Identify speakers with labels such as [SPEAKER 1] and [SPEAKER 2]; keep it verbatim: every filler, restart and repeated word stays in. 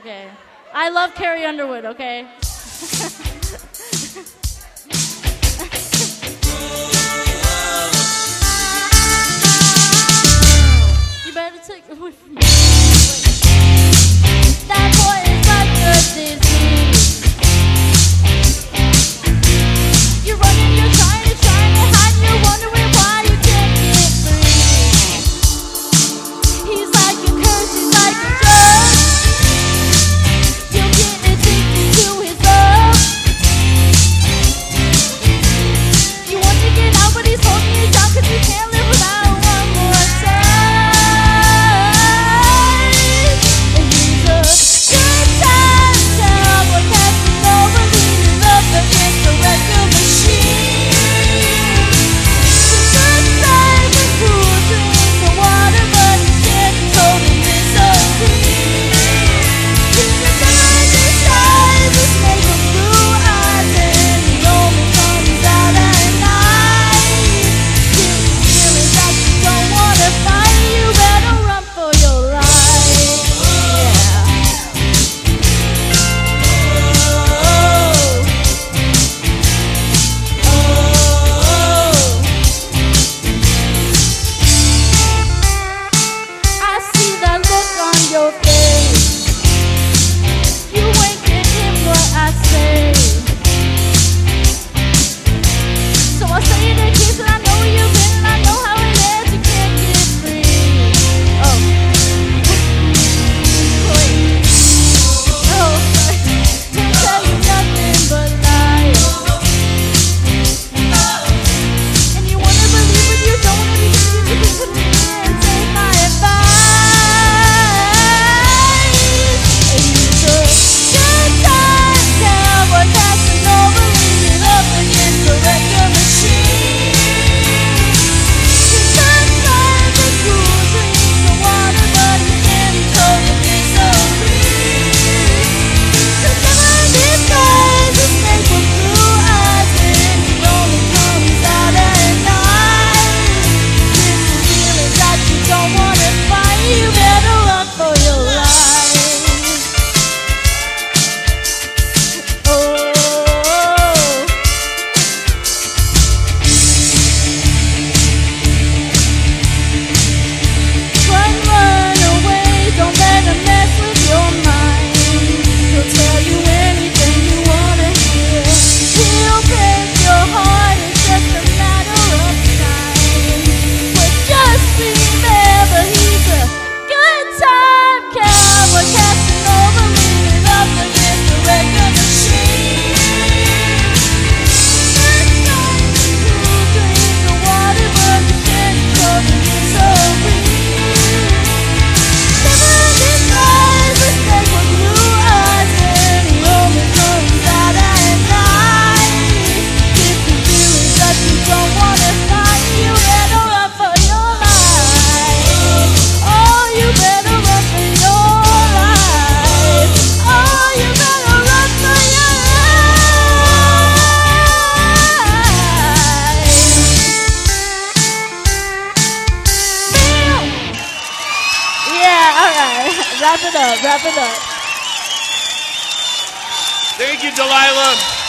[SPEAKER 1] Okay. I love Carrie Underwood, okay? You better take it away from me. That boy is like a disease. You're running, you're trying to, trying to hide, you're wondering why you can't get free. He's like a curse, he's like a drug. You'll get addicted to his love. You want to get out, but he's holding you down, cause you can't live without one more time. And he's a good time cowboy, casting over, leaning up against the record machine. Good times and cool drinks and water, but you can't control the misery. He's a guy disguised with makeup, blue eyes, and he only comes out at night. Gives you feelings that you don't wanna fight. You better run for your life. Yeah. Oh. Oh. I see that look on your face. You ain't getting what I say. So I say it in case that I know where you've been and I know how it is. You can't get free. Oh. Wait. Oh, sorry. Can't tell you nothing but lies. And you wanna believe but you don't wanna be confused. You can put it in and take my advice. And he's a good time cowboy, casting over, leaning up against the record machine. His good times and cool drinks and water, but he can't control the misery. He's a guy disguised with makeup, blue eyes, and he only comes out at night. Gives you feelings that you don't wanna fight. You better run for your life. Oh. Run, run away, don't let him mess with your mind. He'll tell you anything you wanna hear. He'll break your heart, it's just a matter of time. But just remember, he's a good time cowboy, casting over, leaning up against the record machine. Good times and cool drinks and water, but you can't control the misery. Never disguised with makeup, blue eyes, and he only comes out at night. Gives you feelings that you don't wanna fight. You better run for your life. Oh, you better run for your life. Oh, you better run for your life. Bam! Yeah, all right. Wrap it up, wrap it up.
[SPEAKER 2] Thank you, Delilah.